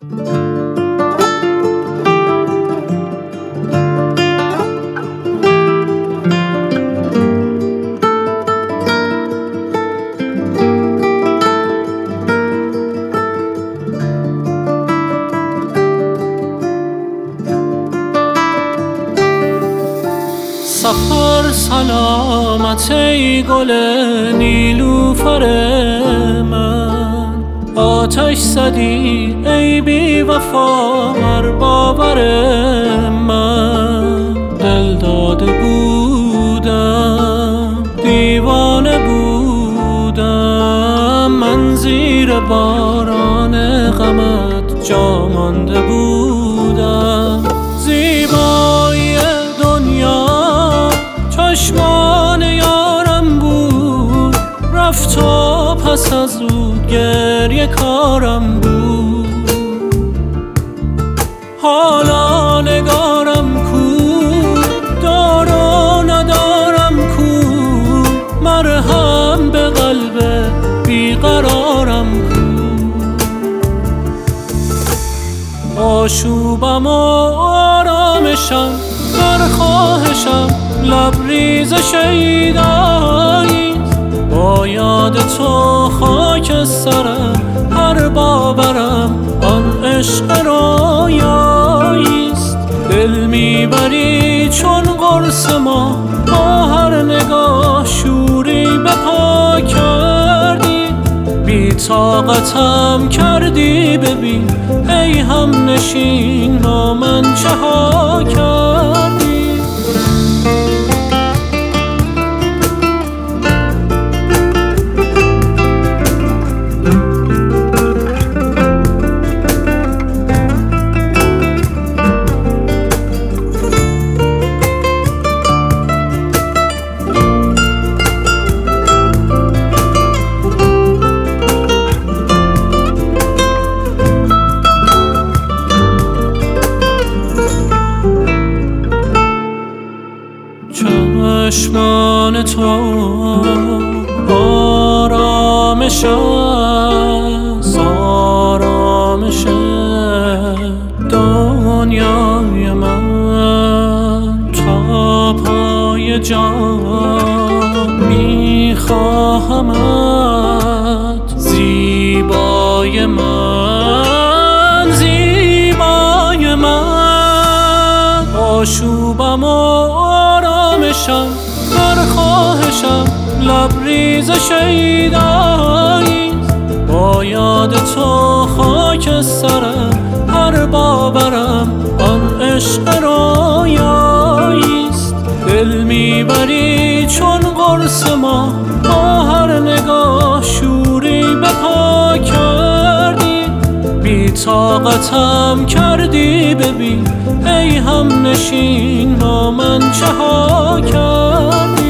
سفر سلامت ای گل نیلوفر من، آتش زدی ای بی وفا بر باور من. دل داده بودم دیوانه بودم، من زیر باران غمت جا مانده بودم. زیبایی دنیا چشمان یارم بود، رفت و پس از او گریه کارم بود. حالا نگارم کو، دار و ندارم کو، مرهم به قلب بیقرارم کو. آشوبم و آرامشم در خواهشم، لبریز شیدایی با یاد تو خاک سرم. هر باورم آن عشق رویاییست، دل میبری چون قرص ما با هر نگاه شوری به پا کردی. بی طاقتم کردی ببین ای هم نشین با من چه ها کردی. چشمان تو آرامش است، آرامش دنیای من. تا پای جان میخواهمت، زیبای من، زیبای من. آشوبم و آرامشم در خواهشم، لبریز شیدایی با یاد تو خاک سرم. هر باورم آن عشق رویاییست، دل میبری چون قرص ما با هر نگاه شوری به پا کردی. بی طاقتم کردی ببین ای هم نشین با من چه ها کردی.